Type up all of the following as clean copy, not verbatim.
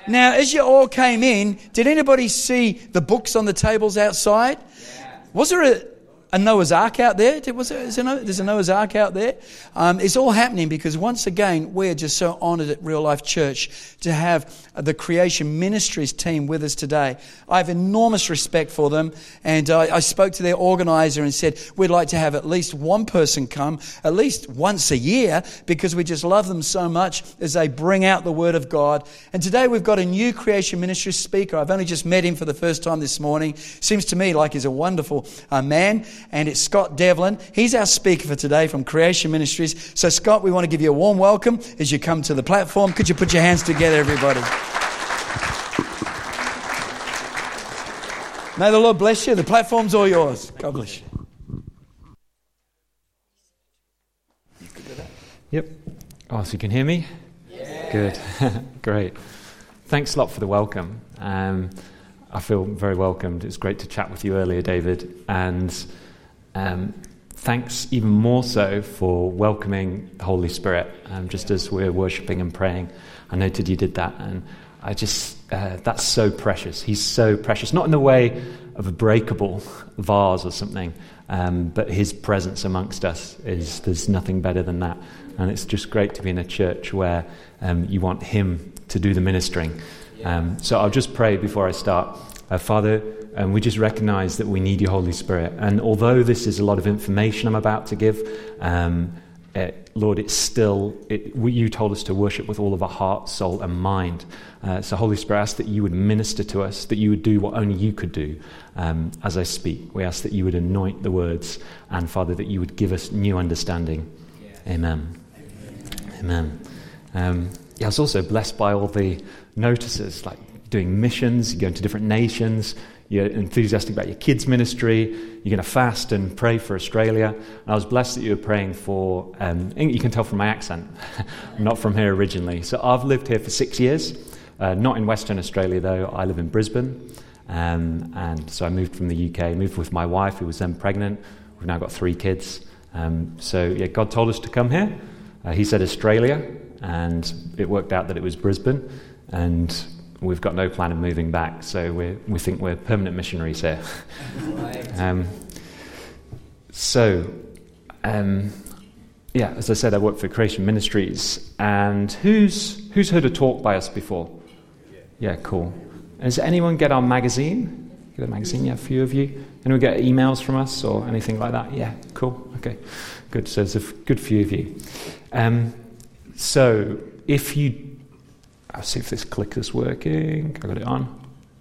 Now, as you all came in, did anybody see the books on the tables outside? Was there a Noah's Ark out there? There's a Noah's Ark out there. It's all happening because once again, we're just so honoured at Real Life Church to have the Creation Ministries team with us today. I have enormous respect for them, and I spoke to their organiser and said we'd like to have at least one person come at least once a year because we just love them so much as they bring out the Word of God. And today we've got a new Creation Ministries speaker. I've only just met him for the first time this morning. Seems to me like he's a wonderful man. And it's Scott Devlin. He's our speaker for today from Creation Ministries. So, Scott, we want to give you a warm welcome as you come to the platform. Could you put your hands together, everybody? May the Lord bless you. The platform's all yours. God bless you. Yep. Oh, so you can hear me? Yeah. Good. Great. Thanks a lot for the welcome. I feel very welcomed. It's great to chat with you earlier, David. And thanks even more so for welcoming the Holy Spirit, just as we're worshipping and praying. I noted you did that, and I just, that's so precious. He's so precious, not in the way of a breakable vase or something, but his presence amongst us there's nothing better than that. And it's just great to be in a church where you want him to do the ministering. So I'll just pray before I start. Father, we just recognize that we need your Holy Spirit. And although this is a lot of information I'm about to give, Lord, it's still, you told us to worship with all of our heart, soul, and mind. So Holy Spirit, I ask that you would minister to us, that you would do what only you could do as I speak. We ask that you would anoint the words, and Father, that you would give us new understanding. Yeah. Amen. Amen. I was also blessed by all the notices, like doing missions, you're going to different nations, you're enthusiastic about your kids' ministry, you're going to fast and pray for Australia. And I was blessed that you were praying for, you can tell from my accent, I'm not from here originally. So I've lived here for 6 years, not in Western Australia though, I live in Brisbane. And so I moved from the UK, moved with my wife who was then pregnant. We've now got 3 kids. So God told us to come here. He said Australia, and it worked out that it was Brisbane. And we've got no plan of moving back, so we think we're permanent missionaries here. Right. As I said, I work for Creation Ministries. And who's heard a talk by us before? Yeah, cool. Does anyone get our magazine? Get a magazine? Yeah, a few of you. Anyone get emails from us or anything like that? Yeah, cool. Okay, good. So there's a good few of you. So if you... I'll see if this clicker's working. I got it on.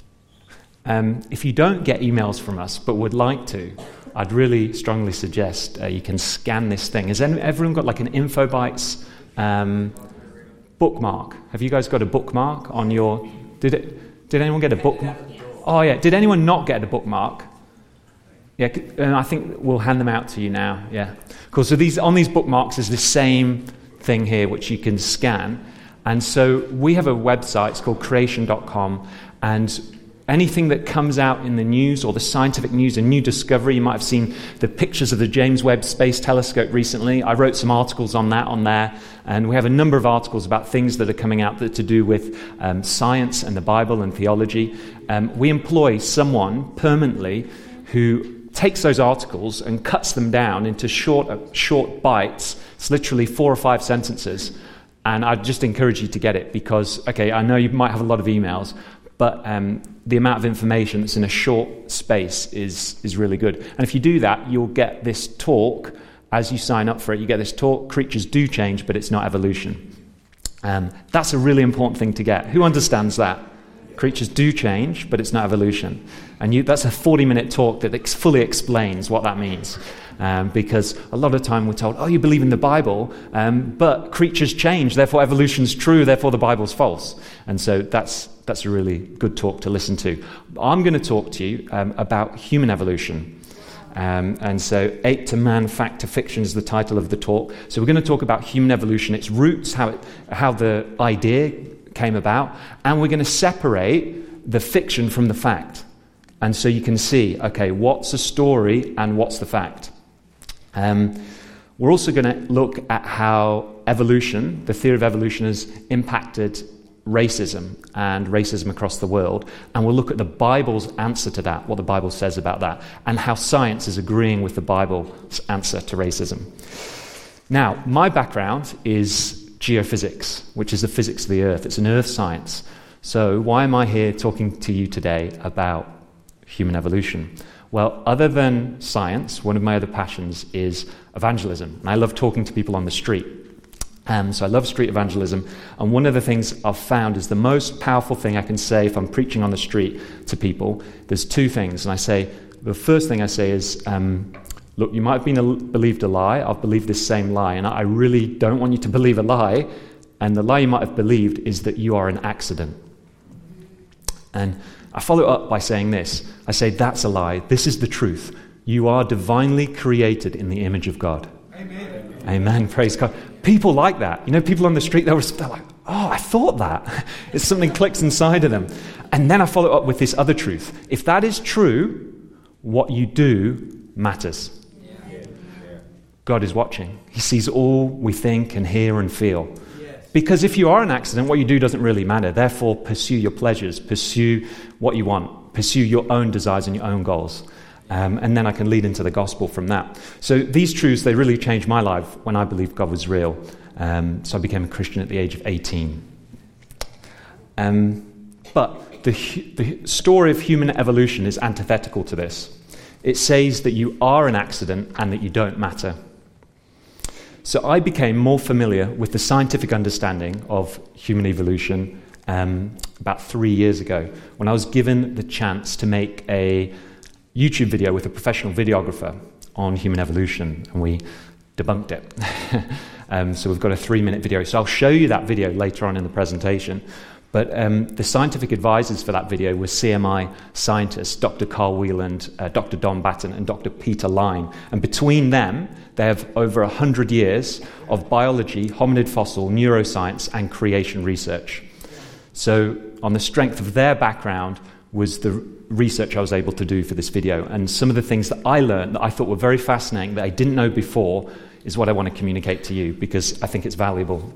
If you don't get emails from us but would like to, I'd really strongly suggest you can scan this thing. Has everyone got like an InfoBytes bookmark? Have you guys got a bookmark on your... Did anyone get a bookmark? Oh yeah. Did anyone not get a bookmark? Yeah, and I think we'll hand them out to you now. Yeah, cool. So on these bookmarks is the same thing here which you can scan. And so we have a website, it's called creation.com, and anything that comes out in the news or the scientific news, a new discovery, you might have seen the pictures of the James Webb Space Telescope recently. I wrote some articles on that on there, and we have a number of articles about things that are coming out that to do with science and the Bible and theology. We employ someone permanently who takes those articles and cuts them down into short bites. It's literally 4 or 5 sentences. And I'd just encourage you to get it because, okay, I know you might have a lot of emails, but the amount of information that's in a short space is really good. And if you do that, you'll get this talk, as you sign up for it, you get this talk, Creatures Do Change, but it's not evolution. That's a really important thing to get. Who understands that? Creatures do change, but it's not evolution. And that's a 40-minute talk that fully explains what that means. Because a lot of time we're told, oh, you believe in the Bible, but creatures change, therefore evolution's true, therefore the Bible's false. And so that's a really good talk to listen to. I'm going to talk to you about human evolution. And so Ape to Man, Fact to Fiction is the title of the talk. So we're going to talk about human evolution, its roots, how the idea came about, and we're going to separate the fiction from the fact. And so you can see, okay, what's a story and what's the fact? We're also going to look at how evolution, the theory of evolution, has impacted racism and racism across the world, and we'll look at the Bible's answer to that, what the Bible says about that, and how science is agreeing with the Bible's answer to racism. Now, my background is geophysics, which is the physics of the earth. It's an earth science. So why am I here talking to you today about human evolution? Well, other than science, one of my other passions is evangelism. And I love talking to people on the street. So I love street evangelism. And one of the things I've found is the most powerful thing I can say if I'm preaching on the street to people. There's two things. And the first thing I say is, look, you might have believed a lie. I've believed this same lie. And I really don't want you to believe a lie. And the lie you might have believed is that you are an accident. And I follow up by saying this. I say, that's a lie. This is the truth. You are divinely created in the image of God. Amen. Amen. Praise God. People like that. People on the street, they're like, oh, I thought that. It's something clicks inside of them. And then I follow up with this other truth. If that is true, what you do matters. Yeah. God is watching. He sees all we think and hear and feel. Because if you are an accident, what you do doesn't really matter. Therefore, pursue your pleasures, pursue what you want, pursue your own desires and your own goals. And then I can lead into the gospel from that. So these truths, they really changed my life when I believed God was real. So I became a Christian at the age of 18. But the story of human evolution is antithetical to this. It says that you are an accident and that you don't matter. So I became more familiar with the scientific understanding of human evolution about 3 years ago, when I was given the chance to make a YouTube video with a professional videographer on human evolution, and we debunked it. So we've got a 3-minute video. So I'll show you that video later on in the presentation. But the scientific advisors for that video were CMI scientists, Dr. Carl Wieland, Dr. Don Batten, and Dr. Peter Line. And between them, they have over 100 years of biology, hominid fossil, neuroscience, and creation research. So on the strength of their background was the research I was able to do for this video. And some of the things that I learned that I thought were very fascinating, that I didn't know before, is what I want to communicate to you, because I think it's valuable.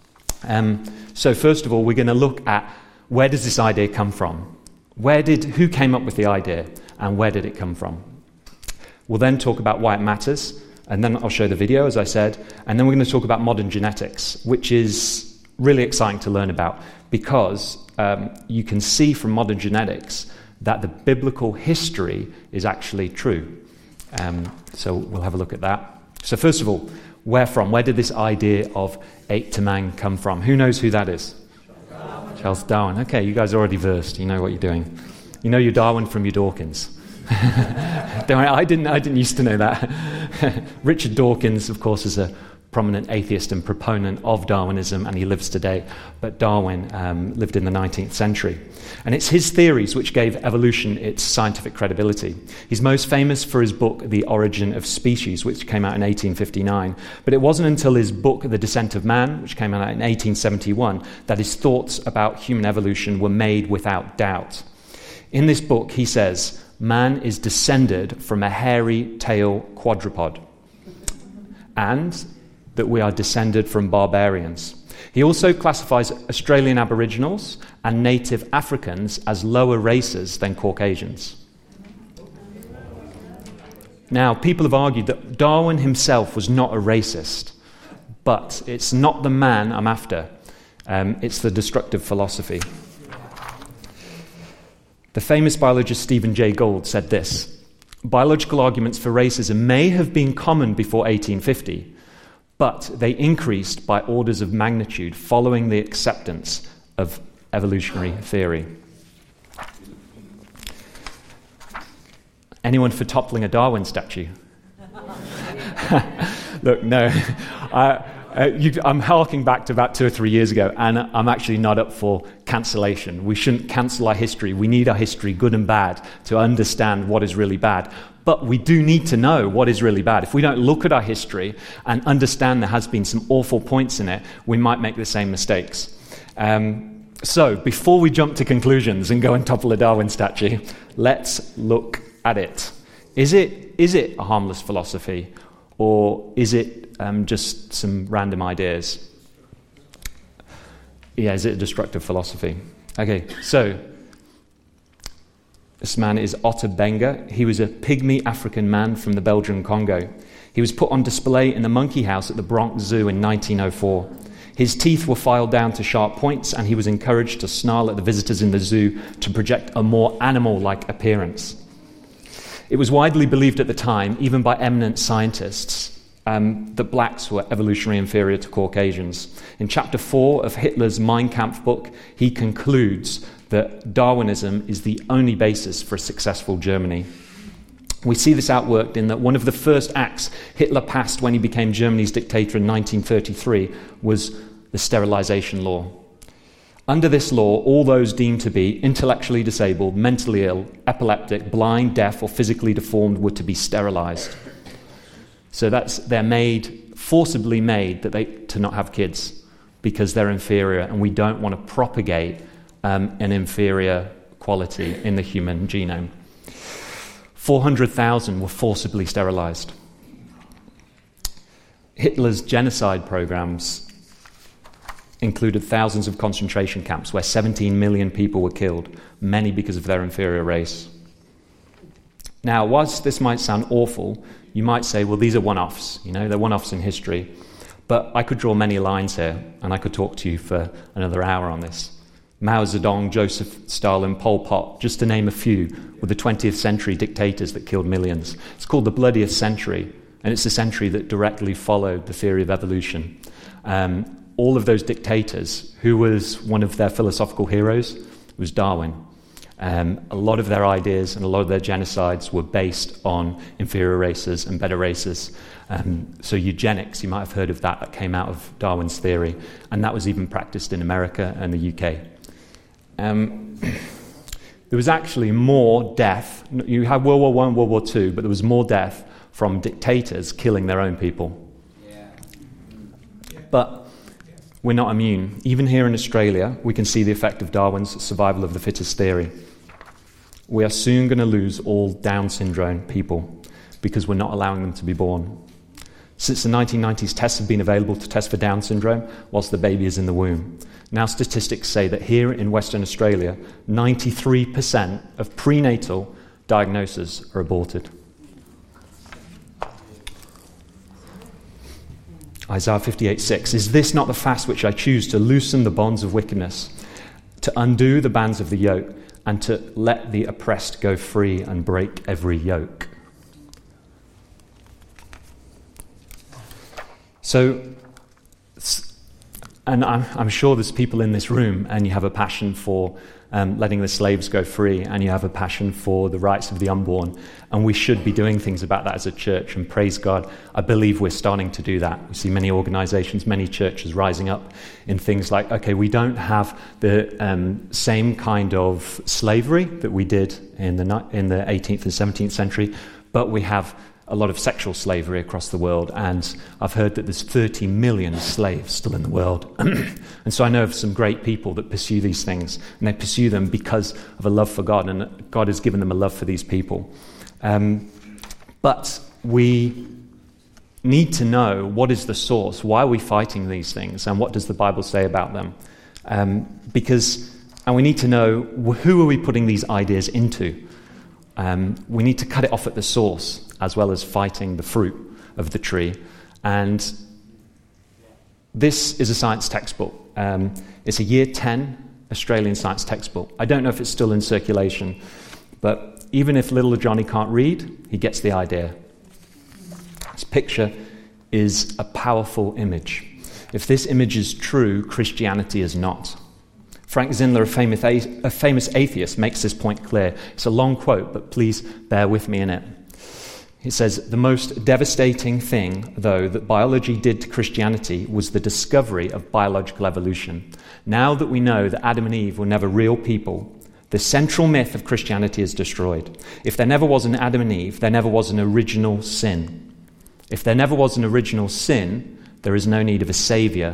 So first of all, we're going to look at, where does this idea come from? Who came up with the idea, and where did it come from? We'll then talk about why it matters, and then I'll show the video, as I said, and then we're going to talk about modern genetics, which is really exciting to learn about, because you can see from modern genetics that the biblical history is actually true. So we'll have a look at that. So first of all, where from? Where did this idea of ape to man come from? Who knows who that is? Charles Darwin. Okay, you guys are already versed. You know what you're doing. You know your Darwin from your Dawkins. Don't worry, I didn't used to know that. Richard Dawkins, of course, is a prominent atheist and proponent of Darwinism, and he lives today. But Darwin lived in the 19th century. And it's his theories which gave evolution its scientific credibility. He's most famous for his book, The Origin of Species, which came out in 1859. But it wasn't until his book, The Descent of Man, which came out in 1871, that his thoughts about human evolution were made without doubt. In this book, he says, man is descended from a hairy-tail quadruped, and that we are descended from barbarians. He also classifies Australian Aboriginals and native Africans as lower races than Caucasians. Now, people have argued that Darwin himself was not a racist, but it's not the man I'm after. It's the destructive philosophy. The famous biologist Stephen Jay Gould said this: biological arguments for racism may have been common before 1850, but they increased by orders of magnitude following the acceptance of evolutionary theory. Anyone for toppling a Darwin statue? Look, no. I'm harking back to about 2 or 3 years ago, and I'm actually not up for cancellation. We shouldn't cancel our history. We need our history, good and bad, to understand what is really bad. But we do need to know what is really bad. If we don't look at our history and understand there has been some awful points in it, we might make the same mistakes. So before we jump to conclusions and go and topple a Darwin statue, let's look at it. Is it a harmless philosophy, or is it just some random ideas? is it a destructive philosophy? Okay, so this man is Otto Benga. He was a pygmy African man from the Belgian Congo. He was put on display in the monkey house at the Bronx Zoo in 1904. His teeth were filed down to sharp points, and he was encouraged to snarl at the visitors in the zoo to project a more animal-like appearance. It was widely believed at the time, even by eminent scientists, that blacks were evolutionarily inferior to Caucasians. In chapter 4 of Hitler's Mein Kampf book, he concludes that Darwinism is the only basis for a successful Germany. We see this outworked in that one of the first acts Hitler passed when he became Germany's dictator in 1933 was the sterilization law. Under this law, all those deemed to be intellectually disabled, mentally ill, epileptic, blind, deaf, or physically deformed were to be sterilized. So they're forcibly made to not have kids because they're inferior, and we don't want to propagate an inferior quality in the human genome. 400,000 were forcibly sterilized. Hitler's genocide programs included thousands of concentration camps where 17 million people were killed, many because of their inferior race. Now, whilst this might sound awful, you might say, well, these are one-offs, they're one-offs in history. But I could draw many lines here, and I could talk to you for another hour on this. Mao Zedong, Joseph Stalin, Pol Pot, just to name a few, were the 20th century dictators that killed millions. It's called the bloodiest century, and it's a century that directly followed the theory of evolution. All of those dictators, who was one of their philosophical heroes, was Darwin. A lot of their ideas and a lot of their genocides were based on inferior races and better races. So eugenics, you might have heard of that came out of Darwin's theory, and that was even practiced in America and the UK. There was actually more death. You had World War I, World War II, but there was more death from dictators killing their own people. Yeah. But we're not immune. Even here in Australia, we can see the effect of Darwin's survival of the fittest theory. We are soon going to lose all Down syndrome people because we're not allowing them to be born. Since the 1990s, tests have been available to test for Down syndrome whilst the baby is in the womb. Now statistics say that here in Western Australia, 93% of prenatal diagnoses are aborted. Isaiah 58:6, is this not the fast which I choose to loosen the bonds of wickedness, to undo the bands of the yoke, and to let the oppressed go free and break every yoke? So, and I'm sure there's people in this room and you have a passion for letting the slaves go free, and you have a passion for the rights of the unborn, and we should be doing things about that as a church, and praise God, I believe we're starting to do that. We see many organizations, many churches rising up in things like, okay, we don't have the same kind of slavery that we did in the 18th and 17th century, but we have a lot of sexual slavery across the world, and I've heard that there's 30 million slaves still in the world. And so I know of some great people that pursue these things, and they pursue them because of a love for God, and God has given them a love for these people. But we need to know what is the source, why are we fighting these things, and what does the Bible say about them? And we need to know who are we putting these ideas into. We need to cut it off at the source, as well as fighting the fruit of the tree. And this is a science textbook. It's a Year 10 Australian science textbook. I don't know if it's still in circulation, but even if little Johnny can't read, he gets the idea. This picture is a powerful image. If this image is true, Christianity is not. Frank Zindler, a famous atheist, makes this point clear. It's a long quote, but please bear with me in it. He says, the most devastating thing, though, that biology did to Christianity was the discovery of biological evolution. Now that we know that Adam and Eve were never real people, the central myth of Christianity is destroyed. If there never was an Adam and Eve, there never was an original sin. If there never was an original sin, there is no need of a saviour.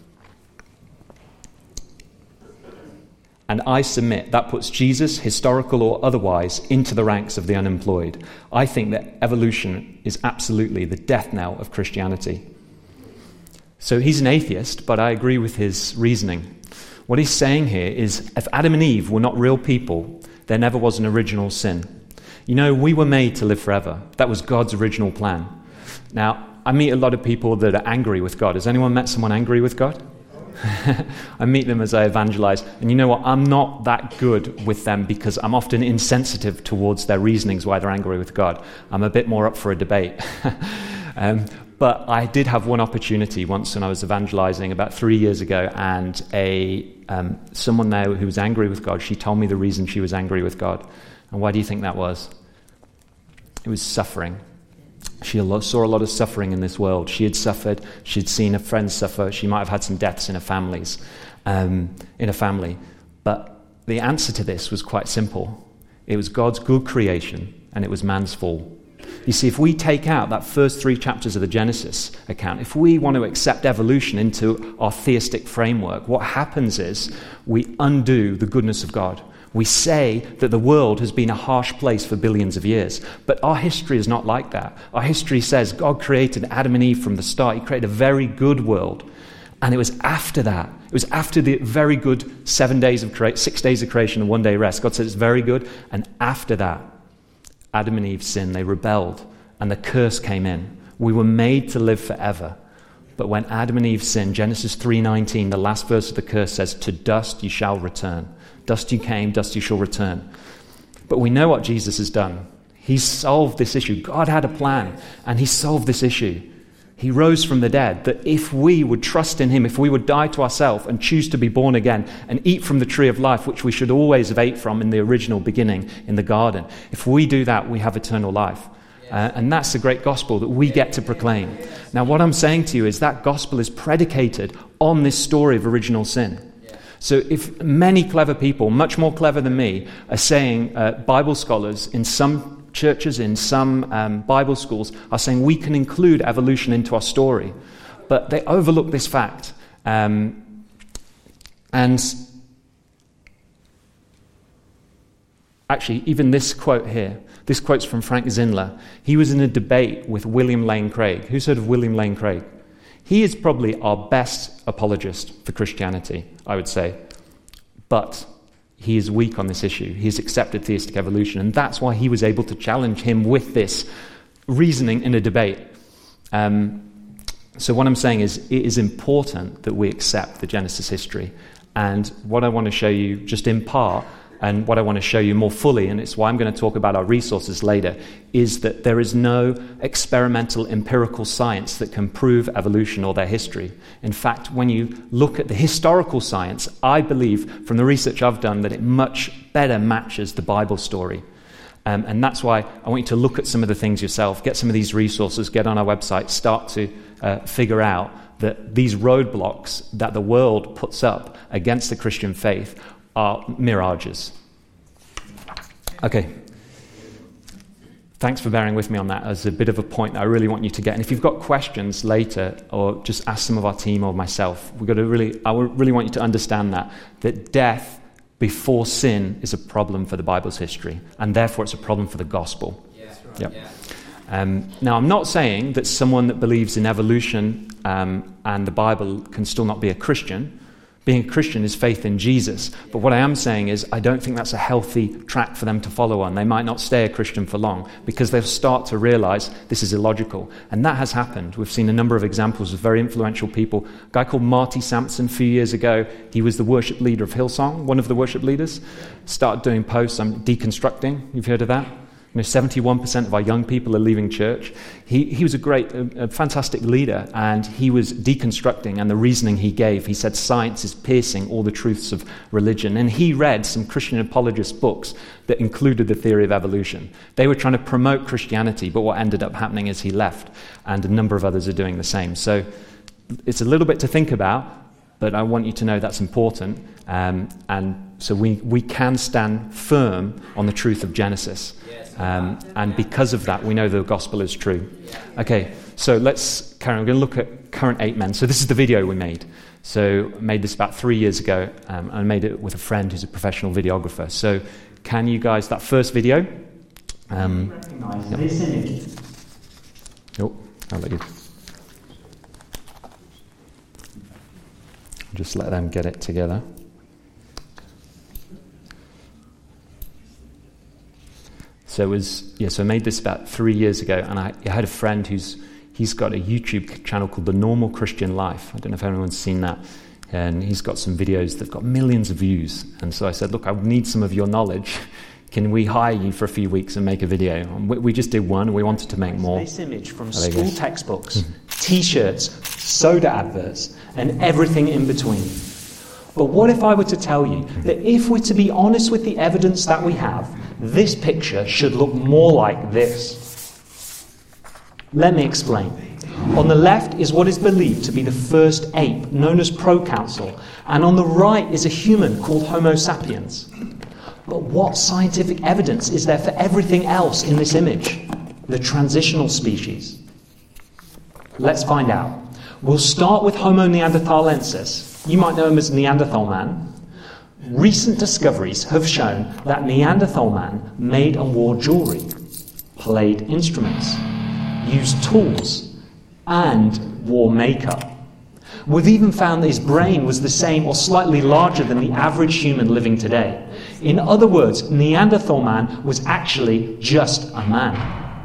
And I submit that puts Jesus, historical or otherwise, into the ranks of the unemployed. I think that evolution is absolutely the death knell of Christianity. So he's an atheist, but I agree with his reasoning. What he's saying here is if Adam and Eve were not real people, there never was an original sin. You know, we were made to live forever. That was God's original plan. Now, I meet a lot of people that are angry with God. Has anyone met someone angry with God? I meet them as I evangelize. And you know what? I'm not that good with them because I'm often insensitive towards their reasonings why they're angry with God. I'm a bit more up for a debate. But I did have one opportunity once when I was evangelizing about 3 years ago, and someone there who was angry with God, she told me the reason she was angry with God. And why do you think that was? It was suffering. She saw a lot of suffering in this world. She had suffered. She'd seen her friends suffer. She might have had some deaths in her family. But the answer to this was quite simple. It was God's good creation, and it was man's fall. You see, if we take out that first 3 chapters of the Genesis account, if we want to accept evolution into our theistic framework, what happens is we undo the goodness of God. We say that the world has been a harsh place for billions of years. But our history is not like that. Our history says God created Adam and Eve from the start. He created a very good world. And it was after that. It was after the very good 6 days of creation and 1 day rest. God said it's very good. And after that, Adam and Eve sinned. They rebelled. And the curse came in. We were made to live forever. But when Adam and Eve sinned, Genesis 3:19, the last verse of the curse says, to dust you shall return. Dust you came, dust you shall return. But we know what Jesus has done. He's solved this issue. God had a plan, and he solved this issue. He rose from the dead, that if we would trust in him, if we would die to ourselves and choose to be born again and eat from the tree of life, which we should always have ate from in the original beginning in the garden, if we do that, we have eternal life. And that's the great gospel that we get to proclaim. Now, what I'm saying to you is that gospel is predicated on this story of original sin. So if many clever people, much more clever than me, are saying, Bible scholars in some churches, in some Bible schools, are saying we can include evolution into our story, but they overlook this fact. And actually, even this quote here, this quote's from Frank Zinler. He was in a debate with William Lane Craig. Who's heard of William Lane Craig? He is probably our best apologist for Christianity, I would say. But he is weak on this issue. He's accepted theistic evolution, and that's why he was able to challenge him with this reasoning in a debate. So what I'm saying is it is important that we accept the Genesis history. And what I want to show you just in part, and what I want to show you more fully, and it's why I'm going to talk about our resources later, is that there is no experimental empirical science that can prove evolution or their history. In fact, when you look at the historical science, I believe from the research I've done that it much better matches the Bible story. And that's why I want you to look at some of the things yourself, get some of these resources, get on our website, start to figure out that these roadblocks that the world puts up against the Christian faith are mirages. Okay. Thanks for bearing with me on that as a bit of a point that I really want you to get. And if you've got questions later, or just ask some of our team or myself, I really want you to understand that death before sin is a problem for the Bible's history, and therefore it's a problem for the gospel. Yes, right. Yep. Yeah. Now, I'm not saying that someone that believes in evolution and the Bible can still not be a Christian. Being a Christian is faith in Jesus. But what I am saying is I don't think that's a healthy track for them to follow on. They might not stay a Christian for long because they'll start to realize this is illogical. And that has happened. We've seen a number of examples of very influential people. A guy called Marty Sampson a few years ago, he was the worship leader of Hillsong, one of the worship leaders, started doing posts on deconstructing. You've heard of that? 71% of our young people are leaving church. He was a fantastic leader, and he was deconstructing, and the reasoning he gave, he said science is piercing all the truths of religion. And he read some Christian apologist books that included the theory of evolution. They were trying to promote Christianity, but what ended up happening is he left, and a number of others are doing the same. So it's a little bit to think about, but I want you to know that's important. And so we can stand firm on the truth of Genesis. And because of that, we know the gospel is true. Okay, so let's carry on. We're going to look at current 8 men. So this is the video we made. So I made this about 3 years ago, and I made it with a friend who's a professional videographer. So can you guys, that first video? Recognize this image. Oh, I'll let you. Just let them get it together. So I made this about 3 years ago, and I had a friend he's got a YouTube channel called The Normal Christian Life. I don't know if anyone's seen that. And he's got some videos that've got millions of views. And so I said, look, I need some of your knowledge. Can we hire you for a few weeks and make a video? And we just did one. We wanted to make more. This image from school textbooks, T-shirts, soda adverts, and everything in between. But what if I were to tell you that if we're to be honest with the evidence that we have, this picture should look more like this? Let me explain. On the left is what is believed to be the first ape, known as Proconsul, and on the right is a human called Homo sapiens. But what scientific evidence is there for everything else in this image? The transitional species. Let's find out. We'll start with Homo neanderthalensis. You might know him as Neanderthal man. Recent discoveries have shown that Neanderthal man made and wore jewelry, played instruments, used tools, and wore makeup. We've even found that his brain was the same or slightly larger than the average human living today. In other words, Neanderthal man was actually just a man.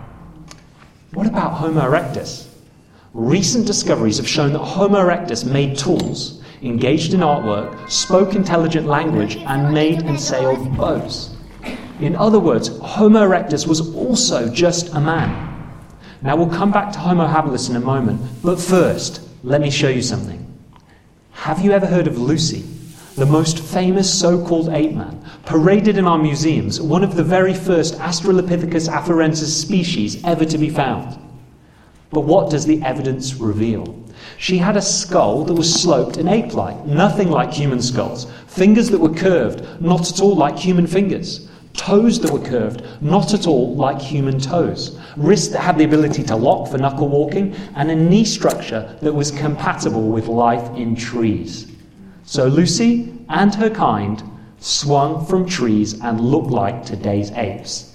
What about Homo erectus? Recent discoveries have shown that Homo erectus made tools, engaged in artwork, spoke intelligent language, and made and sailed boats. In other words, Homo erectus was also just a man. Now we'll come back to Homo habilis in a moment, but first, let me show you something. Have you ever heard of Lucy, the most famous so-called ape man, paraded in our museums, one of the very first Australopithecus afarensis species ever to be found? But what does the evidence reveal? She had a skull that was sloped and ape-like, nothing like human skulls, fingers that were curved, not at all like human fingers, toes that were curved, not at all like human toes, wrists that had the ability to lock for knuckle walking, and a knee structure that was compatible with life in trees. So Lucy and her kind swung from trees and looked like today's apes.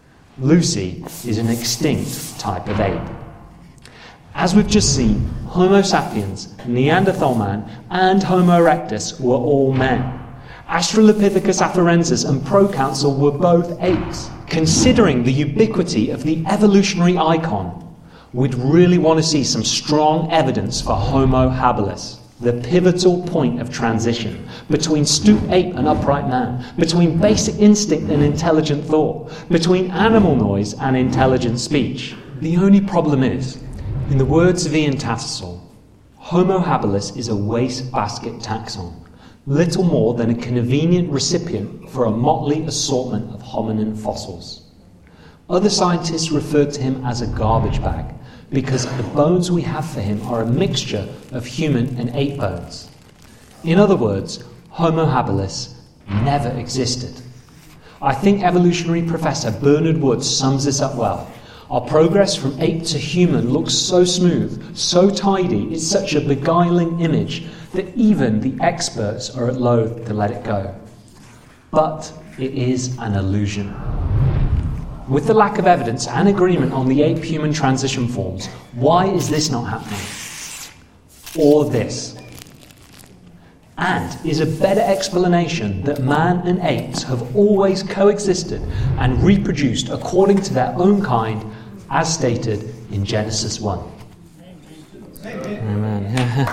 Lucy is an extinct type of ape. As we've just seen, Homo sapiens, Neanderthal man, and Homo erectus were all men. Australopithecus afarensis and Proconsul were both apes. Considering the ubiquity of the evolutionary icon, we'd really want to see some strong evidence for Homo habilis, the pivotal point of transition between stooped ape and upright man, between basic instinct and intelligent thought, between animal noise and intelligent speech. The only problem is, in the words of Ian Tattersall, Homo habilis is a wastebasket taxon, little more than a convenient recipient for a motley assortment of hominin fossils. Other scientists referred to him as a garbage bag because the bones we have for him are a mixture of human and ape bones. In other words, Homo habilis never existed. I think evolutionary professor Bernard Woods sums this up well. Our progress from ape to human looks so smooth, so tidy, it's such a beguiling image that even the experts are loath to let it go. But it is an illusion. With the lack of evidence and agreement on the ape-human transition forms, why is this not happening? Or this? And is a better explanation that man and apes have always coexisted and reproduced according to their own kind, as stated in Genesis 1. Amen.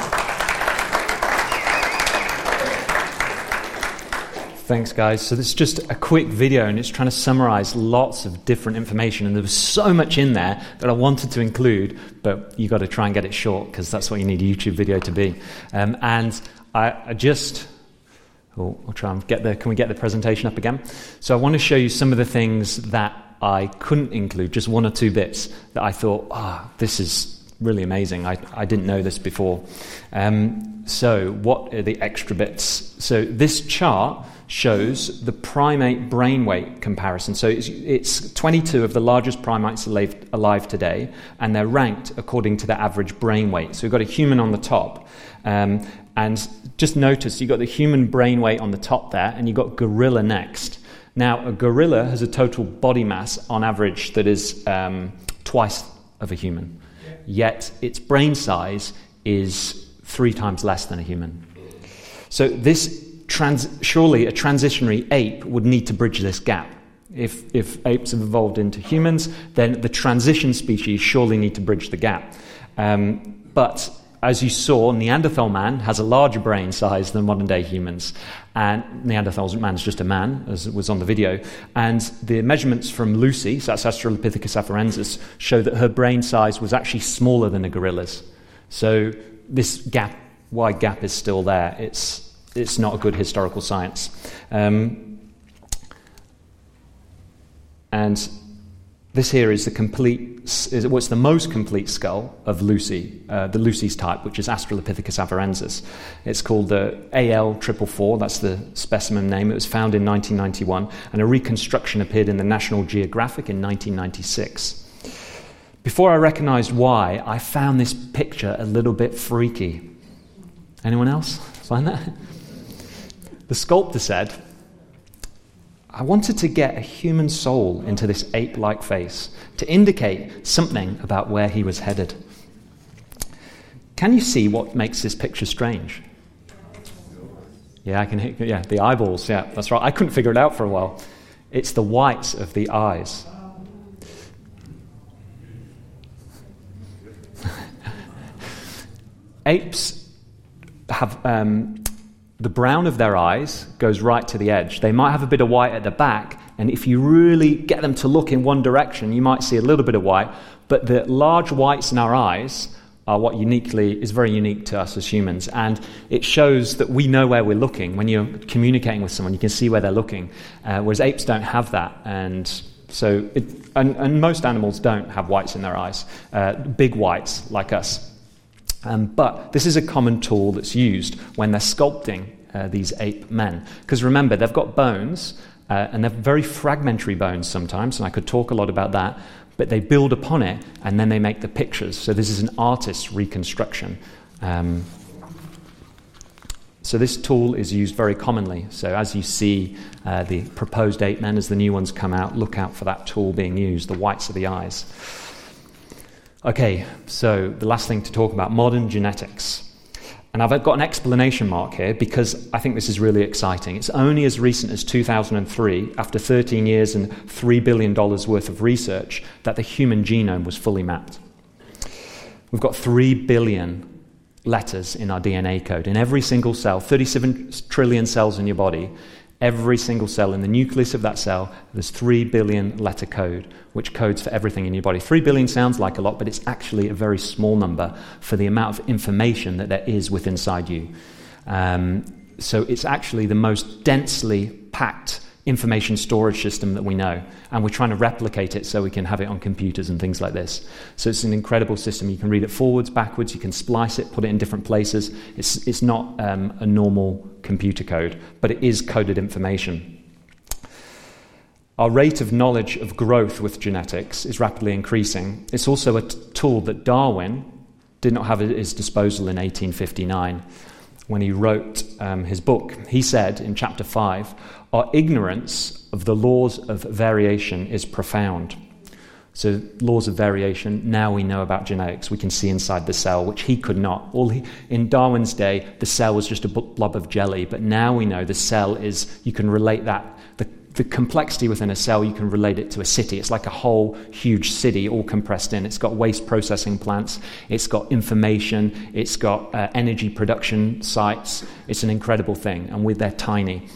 Thanks, guys. So this is just a quick video, and it's trying to summarize lots of different information, and there was so much in there that I wanted to include, but you got to try and get it short because that's what you need a YouTube video to be. And I'll try and can we get the presentation up again? So I want to show you some of the things that I couldn't include, just one or two bits that I thought, this is really amazing. I didn't know this before. So what are the extra bits? So this chart shows the primate brain weight comparison. So it's 22 of the largest primates alive today, and they're ranked according to the average brain weight. So we've got a human on the top. And just notice you've got the human brain weight on the top there, and you've got gorilla next. Now, a gorilla has a total body mass on average that is twice of a human, yet its brain size is 3 times less than a human. So this surely a transitionary ape would need to bridge this gap. If apes have evolved into humans, then the transition species surely need to bridge the gap. But as you saw, Neanderthal man has a larger brain size than modern-day humans. And Neanderthal man's just a man, as was on the video. And the measurements from Lucy, so that's Australopithecus afarensis, show that her brain size was actually smaller than a gorilla's. So this wide gap is still there. It's not a good historical science. And this here is what's the most complete skull of Lucy, the Lucy's type, which is Australopithecus afarensis. It's called the AL444, that's the specimen name. It was found in 1991, and a reconstruction appeared in the National Geographic in 1996. Before I recognized why, I found this picture a little bit freaky. Anyone else find that? The sculptor said, I wanted to get a human soul into this ape-like face to indicate something about where he was headed. Can you see what makes this picture strange? Yeah, I can hit, the eyeballs, yeah, that's right. I couldn't figure it out for a while. It's the whites of the eyes. Apes have the brown of their eyes goes right to the edge. They might have a bit of white at the back, and if you really get them to look in one direction, you might see a little bit of white, but the large whites in our eyes are what is very unique to us as humans, and it shows that we know where we're looking. When you're communicating with someone, you can see where they're looking, whereas apes don't have that, and so and most animals don't have whites in their eyes, big whites like us. But this is a common tool that's used when they're sculpting these ape men. Because remember, they've got bones, and they're very fragmentary bones sometimes, and I could talk a lot about that, but they build upon it, and then they make the pictures. So this is an artist's reconstruction. So this tool is used very commonly. So as you see the proposed ape men, as the new ones come out, look out for that tool being used, the whites of the eyes. Okay, so the last thing to talk about, modern genetics. And I've got an explanation mark here because I think this is really exciting. It's only as recent as 2003, after 13 years and $3 billion worth of research, that the human genome was fully mapped. We've got 3 billion letters in our DNA code. In every single cell, 37 trillion cells in your body, every single cell in the nucleus of that cell, there's 3 billion letter code, which codes for everything in your body. 3 billion sounds like a lot, but it's actually a very small number for the amount of information that there is within inside you. So it's actually the most densely packed information storage system that we know, and we're trying to replicate it so we can have it on computers and things like this. So it's an incredible system. You can read it forwards, backwards, you can splice it, put it in different places. It's not a normal computer code, but it is coded information. Our rate of knowledge of growth with genetics is rapidly increasing. It's also a tool that Darwin did not have at his disposal in 1859 when he wrote his book. He said in chapter 5, our ignorance of the laws of variation is profound. So laws of variation, now we know about genetics. We can see inside the cell, which he could not. In Darwin's day, the cell was just a blob of jelly, but now we know the cell is, you can relate that, the complexity within a cell, you can relate it to a city. It's like a whole huge city all compressed in. It's got waste processing plants, it's got information, it's got energy production sites. It's an incredible thing, and they're tiny.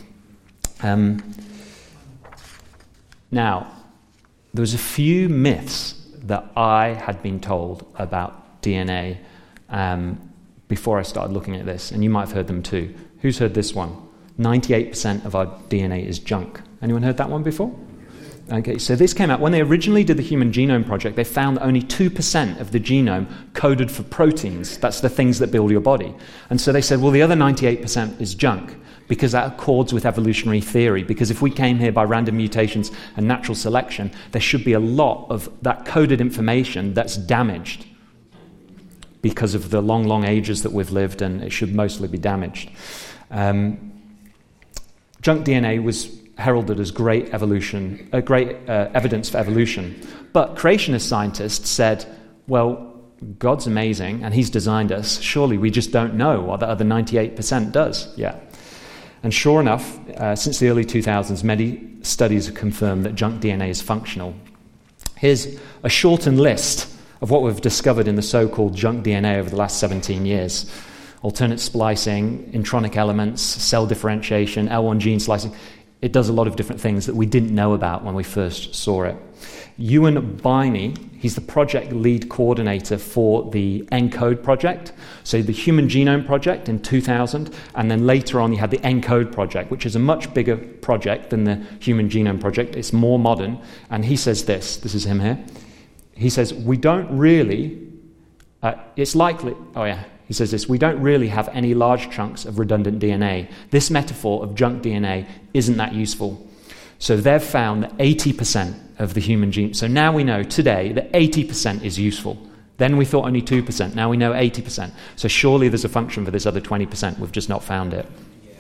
Now, there was a few myths that I had been told about DNA before I started looking at this, and you might have heard them too. Who's heard this one? 98% of our DNA is junk. Anyone heard that one before? Okay, so this came out when they originally did the Human Genome Project. They found that only 2% of the genome coded for proteins. That's the things that build your body. And so they said, well, the other 98% is junk, because that accords with evolutionary theory. Because if we came here by random mutations and natural selection, there should be a lot of that coded information that's damaged because of the long, long ages that we've lived, and it should mostly be damaged. Junk DNA was heralded as great evidence for evolution. But creationist scientists said, well, God's amazing, and he's designed us. Surely we just don't know what the other 98% does. Yeah. And sure enough, since the early 2000s, many studies have confirmed that junk DNA is functional. Here's a shortened list of what we've discovered in the so-called junk DNA over the last 17 years. Alternate splicing, intronic elements, cell differentiation, L1 gene slicing. It does a lot of different things that we didn't know about when we first saw it. Ewan Biney, he's the project lead coordinator for the ENCODE project. So the Human Genome Project in 2000, and then later on you had the ENCODE project, which is a much bigger project than the Human Genome Project. It's more modern, and he says this is him here. He says, we don't really, he says this, we don't really have any large chunks of redundant DNA. This metaphor of junk DNA isn't that useful. So they've found that 80% of the human genome, so now we know today that 80% is useful. Then we thought only 2%, now we know 80%. So surely there's a function for this other 20%, we've just not found it.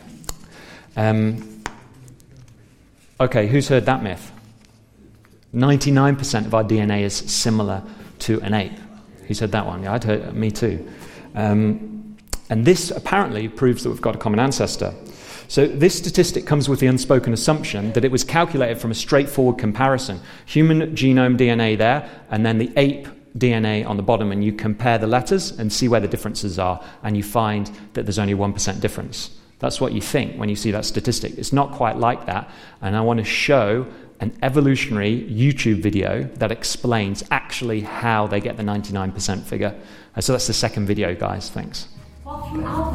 Okay, who's heard that myth? 99% of our DNA is similar to an ape. Who's heard that one? Yeah, I'd heard, me too. And this apparently proves that we've got a common ancestor. So this statistic comes with the unspoken assumption that it was calculated from a straightforward comparison. Human genome DNA there, and then the ape DNA on the bottom, and you compare the letters and see where the differences are, and you find that there's only 1% difference. That's what you think when you see that statistic. It's not quite like that, and I want to show an evolutionary YouTube video that explains actually how they get the 99% figure. So that's the second video, guys. Thanks. While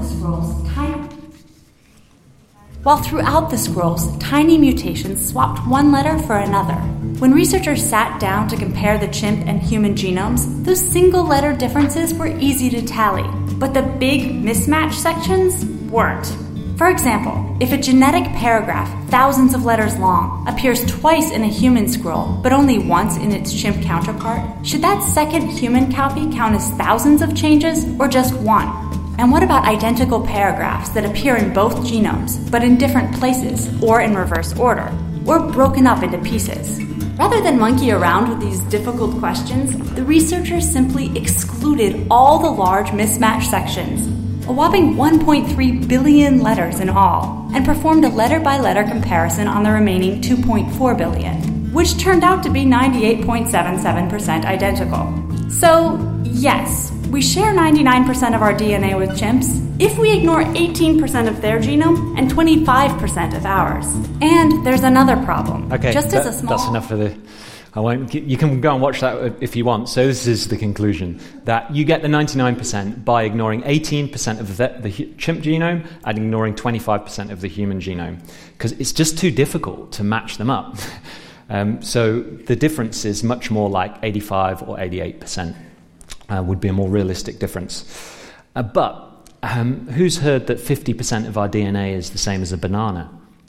throughout the scrolls, tiny mutations swapped one letter for another. When researchers sat down to compare the chimp and human genomes, those single-letter differences were easy to tally, but the big mismatch sections weren't. For example, if a genetic paragraph, thousands of letters long, appears twice in a human scroll, but only once in its chimp counterpart, should that second human copy count as thousands of changes, or just one? And what about identical paragraphs that appear in both genomes, but in different places, or in reverse order, or broken up into pieces? Rather than monkey around with these difficult questions, the researchers simply excluded all the large mismatch sections, a whopping 1.3 billion letters in all, and performed a letter-by-letter comparison on the remaining 2.4 billion, which turned out to be 98.77% identical. So, yes, we share 99% of our DNA with chimps if we ignore 18% of their genome and 25% of ours. And there's another problem. Okay, that's enough for the... You can go and watch that if you want. So this is the conclusion, that you get the 99% by ignoring 18% of the chimp genome and ignoring 25% of the human genome, because it's just too difficult to match them up. So the difference is much more like 85 or 88%. Would be a more realistic difference. But who's heard that 50% of our DNA is the same as a banana?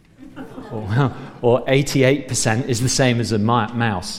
Or 88% is the same as a mouse?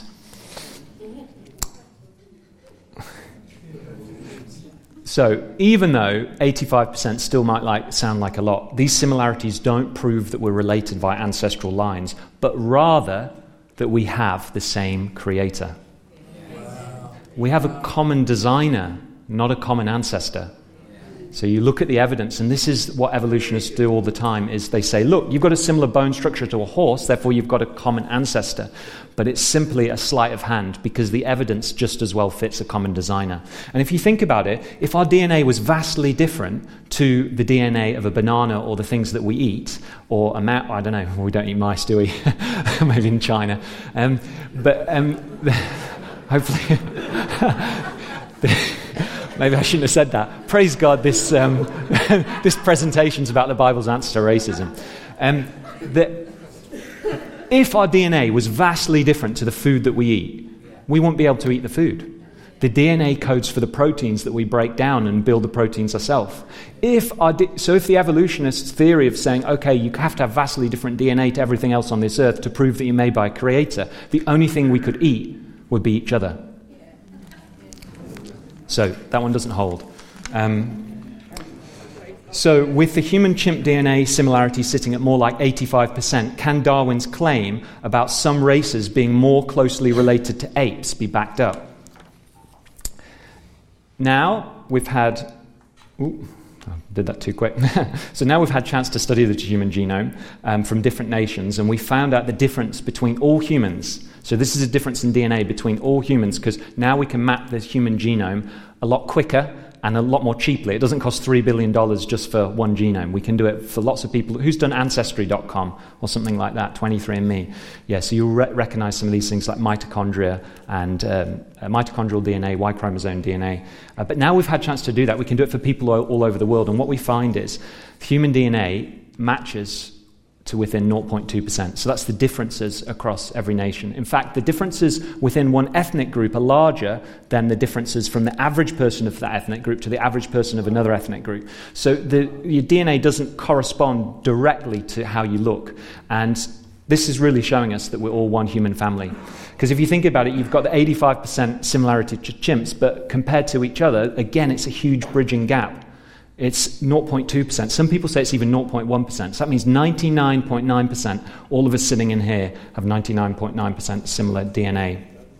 So even though 85% still might sound like a lot, these similarities don't prove that we're related via ancestral lines, but rather that we have the same creator. We have a common designer, not a common ancestor. So you look at the evidence, and this is what evolutionists do all the time, is they say, look, you've got a similar bone structure to a horse, therefore you've got a common ancestor. But it's simply a sleight of hand, because the evidence just as well fits a common designer. And if you think about it, if our DNA was vastly different to the DNA of a banana or the things that we eat, or a mouse, I don't know, we don't eat mice, do we? Maybe in China. Hopefully... Maybe I shouldn't have said that. Praise God, this this presentation's about the Bible's answer to racism. If our DNA was vastly different to the food that we eat, we wouldn't be able to eat the food. The DNA codes for the proteins that we break down and build the proteins ourselves. If the evolutionist theory of saying, okay, you have to have vastly different DNA to everything else on this earth to prove that you're made by a creator, the only thing we could eat would be each other. So that one doesn't hold. So with the human-chimp DNA similarity sitting at more like 85%, can Darwin's claim about some races being more closely related to apes be backed up? Now we've had... Did that too quick. So now we've had a chance to study the human genome from different nations, and we found out the difference between all humans. So this is a difference in DNA between all humans, because now we can map the human genome a lot quicker and a lot more cheaply. It doesn't cost $3 billion just for one genome. We can do it for lots of people. Who's done Ancestry.com or something like that, 23andMe? Yeah, so you'll recognize some of these things like mitochondria and mitochondrial DNA, Y chromosome DNA. But now we've had a chance to do that. We can do it for people all over the world. And what we find is human DNA matches to within 0.2%. So that's the differences across every nation. In fact, the differences within one ethnic group are larger than the differences from the average person of that ethnic group to the average person of another ethnic group. So your DNA doesn't correspond directly to how you look. And this is really showing us that we're all one human family. Because if you think about it, you've got the 85% similarity to chimps, but compared to each other, again, it's a huge bridging gap. It's 0.2%. Some people say it's even 0.1%. So that means 99.9%, all of us sitting in here, have 99.9% similar DNA.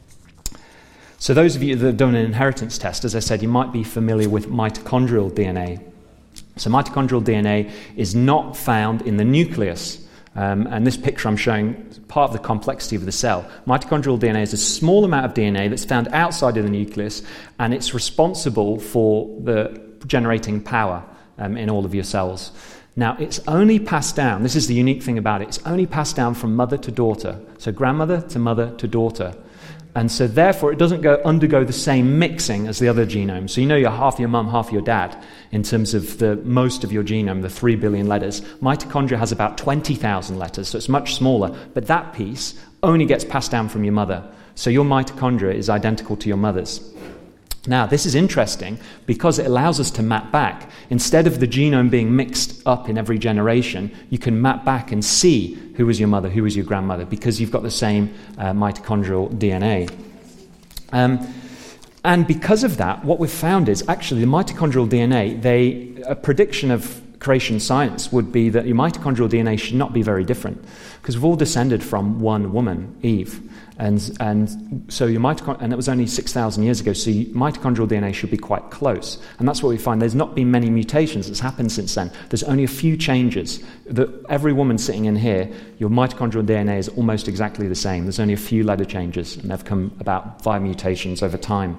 So those of you that have done an inheritance test, as I said, you might be familiar with mitochondrial DNA. So mitochondrial DNA is not found in the nucleus. And this picture I'm showing part of the complexity of the cell. Mitochondrial DNA is a small amount of DNA that's found outside of the nucleus, and it's responsible for the generating power in all of your cells. Now, it's only passed down, this is the unique thing about it, it's only passed down from mother to daughter. So grandmother to mother to daughter. And so therefore it doesn't undergo the same mixing as the other genome. So you know you're half your mum, half your dad in terms of the most of your genome, the 3 billion letters. Mitochondria has about 20,000 letters, so it's much smaller. But that piece only gets passed down from your mother. So your mitochondria is identical to your mother's. Now, this is interesting because it allows us to map back. Instead of the genome being mixed up in every generation, you can map back and see who was your mother, who was your grandmother, because you've got the same mitochondrial DNA. And because of that, what we've found is actually the mitochondrial DNA, a prediction of creation science would be that your mitochondrial DNA should not be very different, because we've all descended from one woman, Eve. And so your mitochondria, and it was only 6,000 years ago, so your mitochondrial DNA should be quite close. And that's what we find. There's not been many mutations that's happened since then. There's only a few changes. Every woman sitting in here, your mitochondrial DNA is almost exactly the same. There's only a few letter changes, and they've come about 5 mutations over time.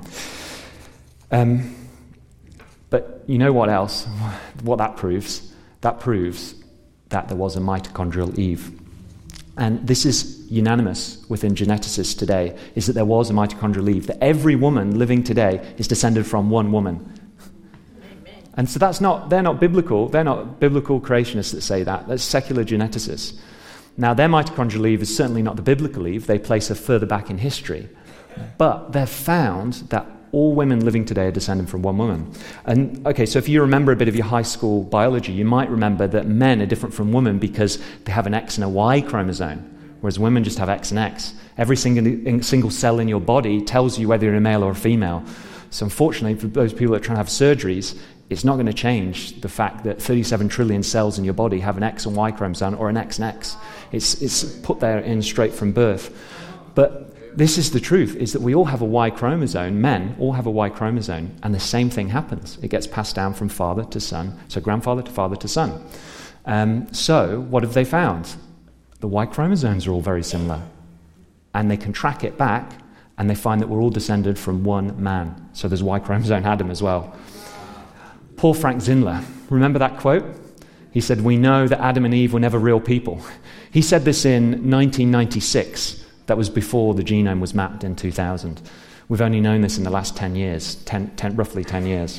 But you know what else? What that proves? That proves that there was a mitochondrial Eve. And this is unanimous within geneticists today, is that there was a mitochondrial Eve, that every woman living today is descended from one woman. Amen. And so they're not biblical creationists that say that. That's secular geneticists. Now, their mitochondrial Eve is certainly not the biblical Eve. They place her further back in history. But they've found that all women living today are descended from one woman. And okay, so if you remember a bit of your high school biology, you might remember that men are different from women because they have an X and a Y chromosome, whereas women just have X and X. Every single cell in your body tells you whether you're a male or a female. So unfortunately, for those people that are trying to have surgeries, it's not going to change the fact that 37 trillion cells in your body have an X and Y chromosome or an X and X. It's put there in straight from birth. But this is the truth, is that we all have a Y chromosome. Men all have a Y chromosome, and the same thing happens. It gets passed down from father to son, so grandfather to father to son. So what have they found? The Y chromosomes are all very similar, and they can track it back, and they find that we're all descended from one man. So there's Y chromosome Adam as well. Paul Frank Zindler, remember that quote? He said, "We know that Adam and Eve were never real people." He said this in 1996. That was before the genome was mapped in 2000. We've only known this in the last 10 years, roughly 10 years.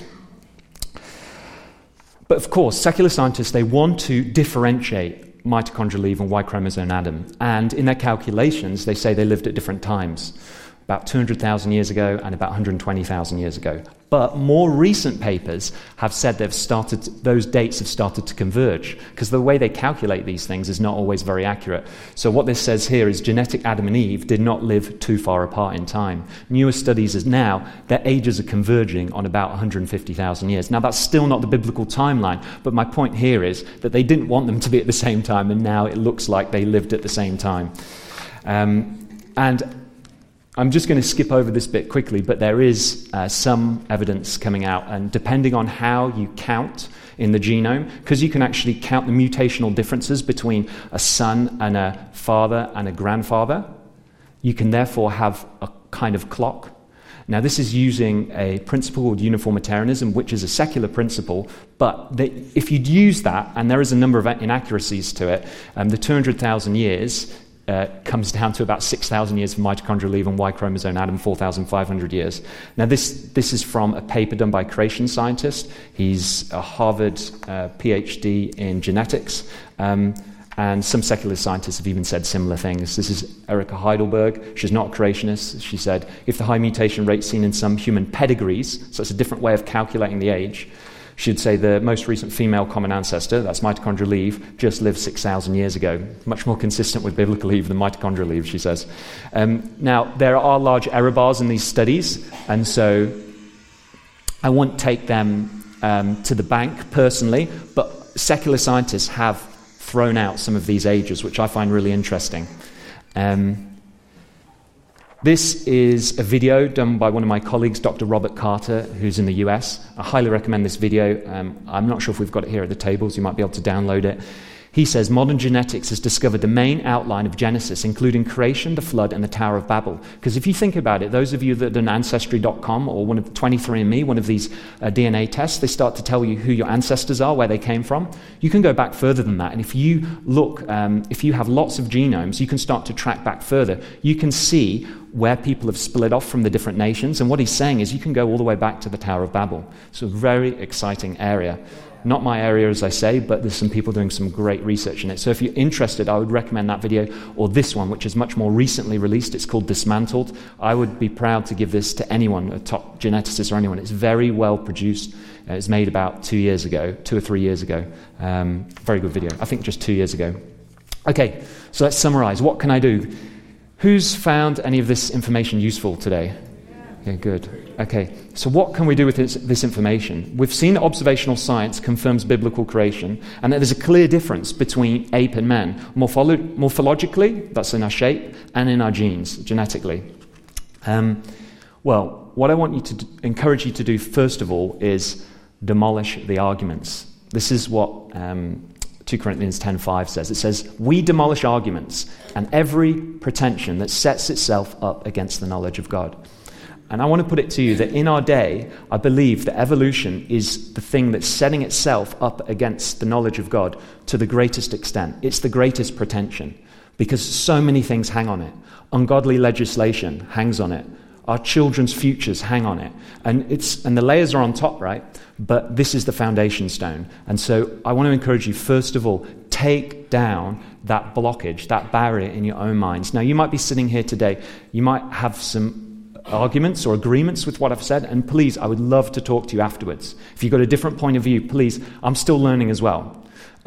But of course, secular scientists, they want to differentiate mitochondrial Eve and Y chromosome Adam. And in their calculations, they say they lived at different times, about 200,000 years ago and about 120,000 years ago. But more recent papers have said those dates have started to converge, because the way they calculate these things is not always very accurate. So what this says here is genetic Adam and Eve did not live too far apart in time. Newer studies is now their ages are converging on about 150,000 years. Now that's still not the biblical timeline, but my point here is that they didn't want them to be at the same time, and now it looks like they lived at the same time. And I'm just going to skip over this bit quickly, but there is some evidence coming out, and depending on how you count in the genome, because you can actually count the mutational differences between a son and a father and a grandfather, you can therefore have a kind of clock. Now, this is using a principle called uniformitarianism, which is a secular principle, but if you'd use that, and there is a number of inaccuracies to it, the 200,000 years comes down to about 6,000 years for mitochondrial Eve and Y chromosome Adam, 4,500 years. Now, this is from a paper done by a creation scientist. He's a Harvard PhD in genetics, and some secular scientists have even said similar things. This is Erica Heidelberg. She's not a creationist. She said, if the high mutation rate seen in some human pedigrees, so it's a different way of calculating the age, she'd say the most recent female common ancestor, that's mitochondrial Eve, just lived 6,000 years ago. Much more consistent with biblical Eve than mitochondrial Eve, she says. Now, there are large error bars in these studies, and so I won't take them to the bank personally, but secular scientists have thrown out some of these ages, which I find really interesting. This is a video done by one of my colleagues, Dr. Robert Carter, who's in the US. I highly recommend this video. I'm not sure if we've got it here at the tables. You might be able to download it. He says, modern genetics has discovered the main outline of Genesis, including creation, the flood, and the Tower of Babel. Because if you think about it, those of you that have done Ancestry.com or one of 23andMe, one of these DNA tests, they start to tell you who your ancestors are, where they came from. You can go back further than that. And if you look, if you have lots of genomes, you can start to track back further. You can see where people have split off from the different nations. And what he's saying is you can go all the way back to the Tower of Babel. It's a very exciting area. Not my area, as I say, but there's some people doing some great research in it. So if you're interested, I would recommend that video, or this one, which is much more recently released. It's called Dismantled. I would be proud to give this to anyone, a top geneticist or anyone. It's very well produced. It's made about 2 or 3 years ago. Very good video. I think just 2 years ago. Okay, so let's summarize. What can I do? Who's found any of this information useful today? Yeah, good. Okay, so what can we do with this information? We've seen that observational science confirms biblical creation, and that there's a clear difference between ape and man. Morphologically, that's in our shape, and in our genes, genetically. Well, what I want you to encourage you to do, first of all, is demolish the arguments. This is what 2 Corinthians 10:5 says. It says, we demolish arguments and every pretension that sets itself up against the knowledge of God. And I want to put it to you that in our day, I believe that evolution is the thing that's setting itself up against the knowledge of God to the greatest extent. It's the greatest pretension because so many things hang on it. Ungodly legislation hangs on it. Our children's futures hang on it. And the layers are on top, right? But this is the foundation stone. And so I want to encourage you, first of all, take down that blockage, that barrier in your own minds. Now, you might be sitting here today. You might have some arguments or agreements with what I've said, and please, I would love to talk to you afterwards. If you've got a different point of view, please, I'm still learning as well.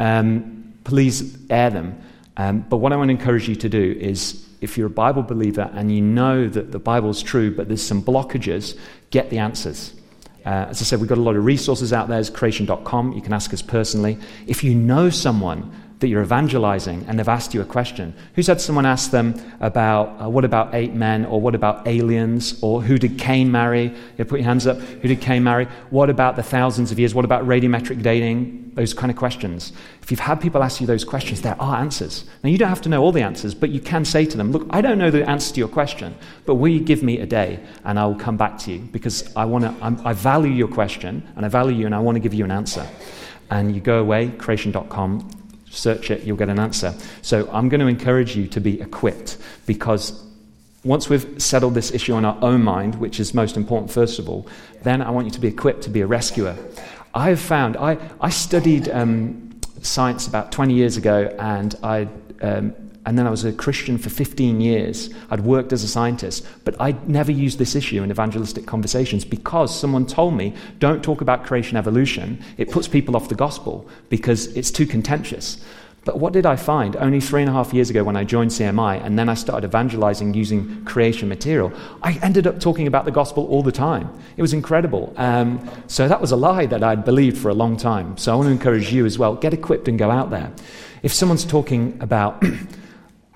Please air them. But what I want to encourage you to do is, if you're a Bible believer and you know that the Bible's true, but there's some blockages, get the answers. As I said, we've got a lot of resources out there. There's creation.com. You can ask us personally. If you know someone that you're evangelizing and they've asked you a question, who's had someone ask them about, what about 8 men, or what about aliens, or who did Cain marry? You put your hands up. Who did Cain marry? What about the thousands of years? What about radiometric dating? Those kind of questions. If you've had people ask you those questions, there are answers. Now, you don't have to know all the answers, but you can say to them, look, I don't know the answer to your question, but will you give me a day and I will come back to you, because I value your question and I value you and I want to give you an answer. And you go away, creation.com, search it, you'll get an answer. So I'm going to encourage you to be equipped, because once we've settled this issue in our own mind, which is most important first of all, then I want you to be equipped to be a rescuer. I have found, I studied science about 20 years ago, and then I was a Christian for 15 years. I'd worked as a scientist, but I never used this issue in evangelistic conversations because someone told me, don't talk about creation evolution. It puts people off the gospel because it's too contentious. But what did I find? Only 3.5 years ago when I joined CMI, and then I started evangelizing using creation material, I ended up talking about the gospel all the time. It was incredible. So that was a lie that I'd believed for a long time. So I want to encourage you as well, get equipped and go out there. If someone's talking about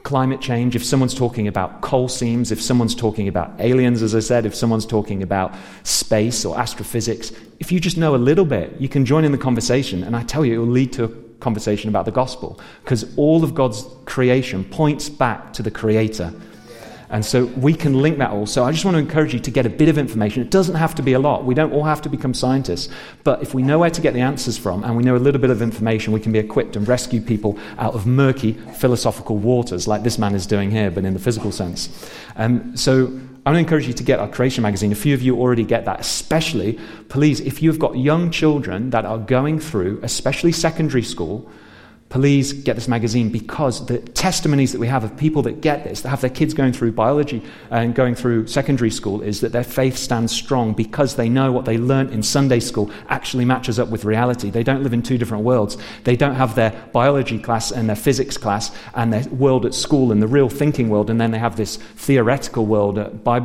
climate change, if someone's talking about coal seams, if someone's talking about aliens, as I said, if someone's talking about space or astrophysics, if you just know a little bit, you can join in the conversation, and I tell you, it will lead to a conversation about the gospel, because all of God's creation points back to the Creator. And so we can link that all. So I just want to encourage you to get a bit of information. It doesn't have to be a lot. We don't all have to become scientists. But if we know where to get the answers from, and we know a little bit of information, we can be equipped and rescue people out of murky philosophical waters, like this man is doing here, but in the physical sense. So I want to encourage you to get our Creation magazine. A few of you already get that. Especially, please, if you've got young children that are going through, especially secondary school, please get this magazine, because the testimonies that we have of people that get this, that have their kids going through biology and going through secondary school, is that their faith stands strong because they know what they learnt in Sunday school actually matches up with reality. They don't live in two different worlds. They don't have their biology class and their physics class and their world at school and the real thinking world, and then they have this theoretical world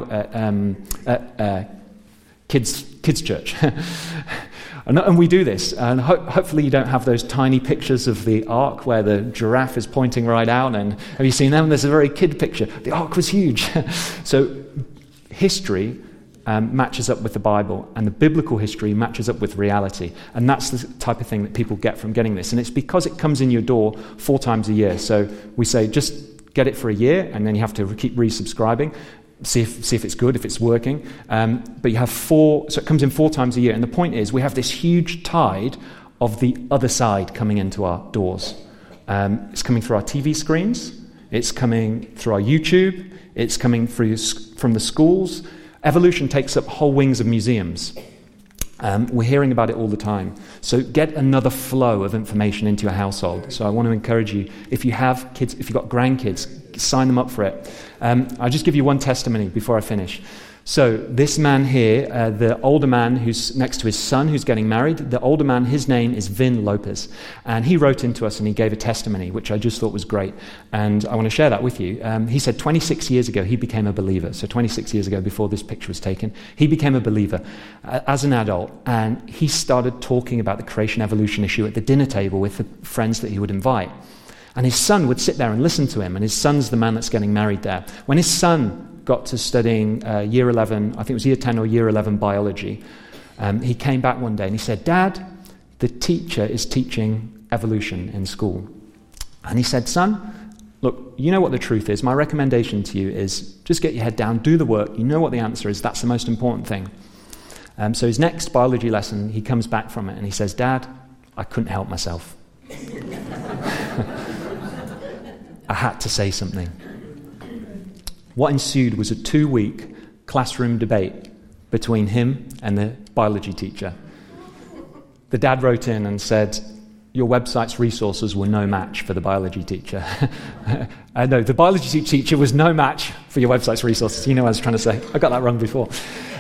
at kids church. And we do this, and hopefully you don't have those tiny pictures of the ark where the giraffe is pointing right out, and have you seen them? There's a very kid picture. The ark was huge. So history matches up with the Bible, and the biblical history matches up with reality, and that's the type of thing that people get from getting this, and it's because it comes in your door 4 times a year. So we say just get it for a year, and then you have to keep resubscribing. See if it's good, if it's working. But you have 4, so it comes in 4 times a year. And the point is, we have this huge tide of the other side coming into our doors. It's coming through our TV screens. It's coming through our YouTube. It's coming from the schools. Evolution takes up whole wings of museums. We're hearing about it all the time. So get another flow of information into your household. So I want to encourage you, if you have kids, if you've got grandkids, sign them up for it. I'll just give you one testimony before I finish. So this man here, the older man who's next to his son who's getting married, the older man, his name is Vin Lopez. And he wrote into us and he gave a testimony, which I just thought was great. And I want to share that with you. He said 26 years ago he became a believer. So 26 years ago, before this picture was taken, he became a believer as an adult. And he started talking about the creation evolution issue at the dinner table with the friends that he would invite. And his son would sit there and listen to him. And his son's the man that's getting married there. When his son got to studying year 11, I think it was year 10 or year 11 biology, he came back one day and he said, "Dad, the teacher is teaching evolution in school." And he said, "Son, look, you know what the truth is. My recommendation to you is just get your head down, do the work. You know what the answer is. That's the most important thing." So his next biology lesson, he comes back from it and he says, "Dad, I couldn't help myself. I had to say something." What ensued was a 2-week classroom debate between him and the biology teacher. The dad wrote in and said, "Your website's resources were no match for the biology teacher." No, the biology teacher was no match for your website's resources. You know what I was trying to say. I got that wrong before.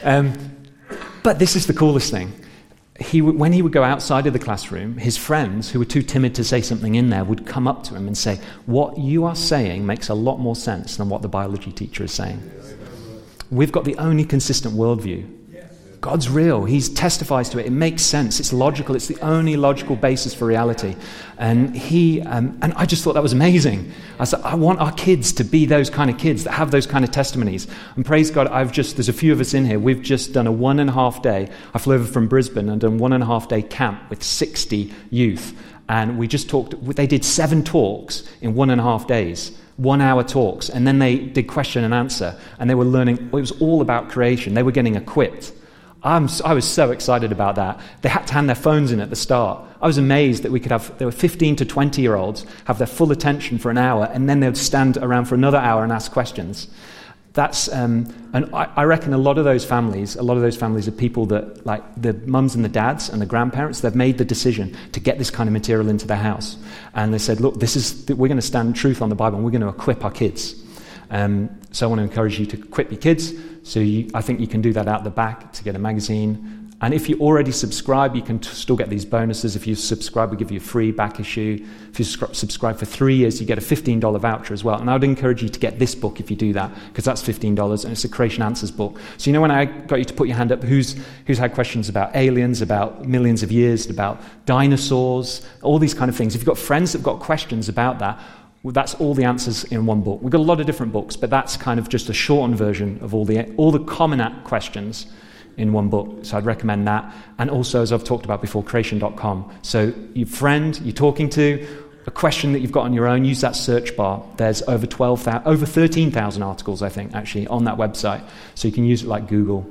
But this is the coolest thing. When he would go outside of the classroom, his friends, who were too timid to say something in there, would come up to him and say, "What you are saying makes a lot more sense than what the biology teacher is saying." We've got the only consistent worldview. God's real. He testifies to it. It makes sense. It's logical. It's the only logical basis for reality. And and I just thought that was amazing. I said, I want our kids to be those kind of kids that have those kind of testimonies. And praise God, there's a few of us in here. We've just done a 1.5 day. I flew over from Brisbane and done 1.5 day camp with 60 youth. And we just talked. They did 7 talks in 1.5 days. 1-hour talks. And then they did question and answer. And they were learning. It was all about creation. They were getting equipped. I was so excited about that. They had to hand their phones in at the start. I was amazed that there were 15 to 20-year-olds have their full attention for an hour, and then they'd stand around for another hour and ask questions. And I reckon a lot of those families are people that, like the mums and the dads and the grandparents, they've made the decision to get this kind of material into their house. And they said, look, we're going to stand truth on the Bible, and we're going to equip our kids. So I want to encourage you to equip your kids. So I think you can do that out the back to get a magazine. And if you already subscribe, you can still get these bonuses. If you subscribe, we give you a free back issue. If you subscribe for 3 years, you get a $15 voucher as well. And I would encourage you to get this book if you do that, because that's $15, and it's a Creation Answers book. So when I got you to put your hand up, who's had questions about aliens, about millions of years, about dinosaurs, all these kind of things. If you've got friends that have got questions about that, Well, that's all the answers in one book. We've got a lot of different books, but that's kind of just a shortened version of all the common questions in one book. So I'd recommend that. And also, as I've talked about before, creation.com. So your friend you're talking to, a question that you've got on your own, use that search bar. There's over 13,000 articles, I think, actually, on that website. So you can use it like Google.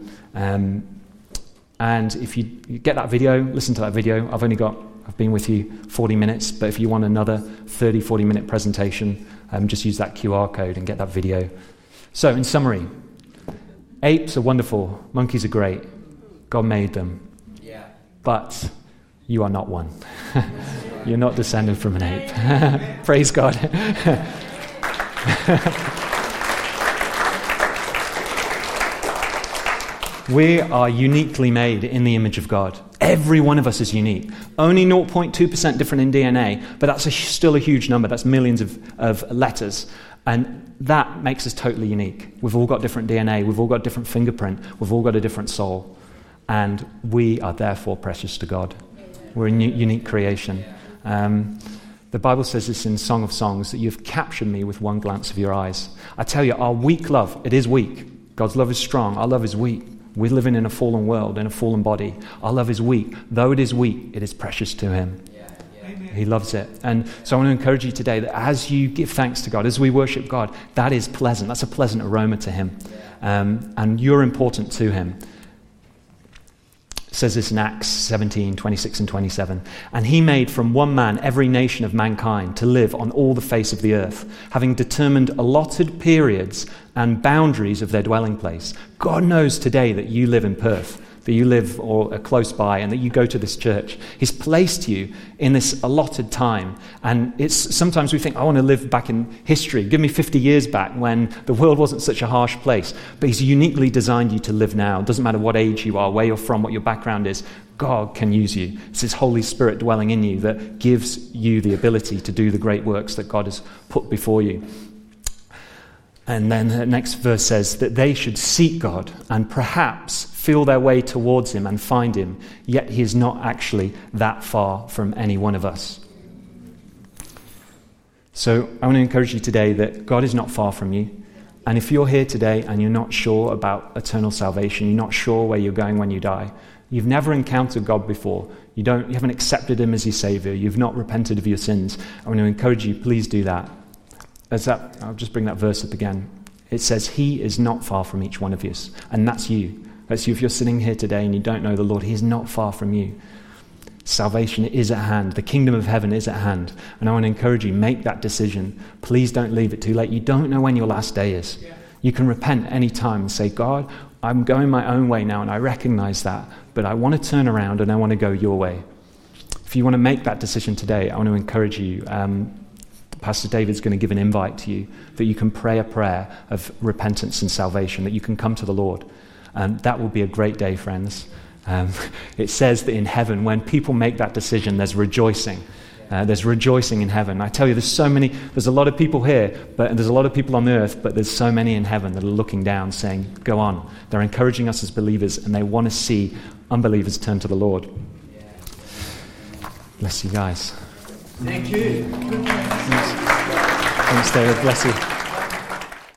And if you get that video, listen to that video. I've been with you 40 minutes, but if you want another 30, 40-minute presentation, just use that QR code and get that video. So, in summary, apes are wonderful, monkeys are great, God made them, but you are not one. You're not descended from an ape. Praise God. We are uniquely made in the image of God. Every one of us is unique. Only 0.2% different in DNA, but that's still a huge number. That's millions of letters. And that makes us totally unique. We've all got different DNA. We've all got different fingerprint. We've all got a different soul. And we are therefore precious to God. We're a unique creation. The Bible says this in Song of Songs, that you've captured me with one glance of your eyes. I tell you, our weak love, it is weak. God's love is strong. Our love is weak. We're living in a fallen world, in a fallen body. Our love is weak. Though it is weak, it is precious to him. He loves it. And so I want to encourage you today that as you give thanks to God, as we worship God, that is pleasant. That's a pleasant aroma to him. And you're important to him. It says this in Acts 17, 26 and 27. And he made from one man every nation of mankind to live on all the face of the earth, having determined allotted periods and boundaries of their dwelling place. God knows today that you live in Perth, that you live or are close by, and that you go to this church. He's placed you in this allotted time. And it's sometimes we think, I want to live back in history. Give me 50 years back when the world wasn't such a harsh place. But he's uniquely designed you to live now. It doesn't matter what age you are, where you're from, what your background is. God can use you. It's his Holy Spirit dwelling in you that gives you the ability to do the great works that God has put before you. And then the next verse says that they should seek God and perhaps feel their way towards him and find him, yet he is not actually that far from any one of us. So I want to encourage you today that God is not far from you. And if you're here today and you're not sure about eternal salvation, you're not sure where you're going when you die, you've never encountered God before, you haven't accepted him as your Savior, you've not repented of your sins, I want to encourage you, please do that. I'll just bring that verse up again. It says, he is not far from each one of you. And that's you. That's you. If you're sitting here today and you don't know the Lord, he is not far from you. Salvation is at hand. The kingdom of heaven is at hand. And I want to encourage you, make that decision. Please don't leave it too late. You don't know when your last day is. You can repent any time and say, God, I'm going my own way now and I recognize that. But I want to turn around and I want to go your way. If you want to make that decision today, I want to encourage you. Pastor David's going to give an invite to you that you can pray a prayer of repentance and salvation, that you can come to the Lord. That will be a great day, friends. It says that in heaven, when people make that decision, there's rejoicing. There's rejoicing in heaven. I tell you, there's a lot of people here, but there's a lot of people on the earth, but there's so many in heaven that are looking down saying, go on. They're encouraging us as believers, and they want to see unbelievers turn to the Lord. Bless you guys. Thank you. Thanks, David. Bless you.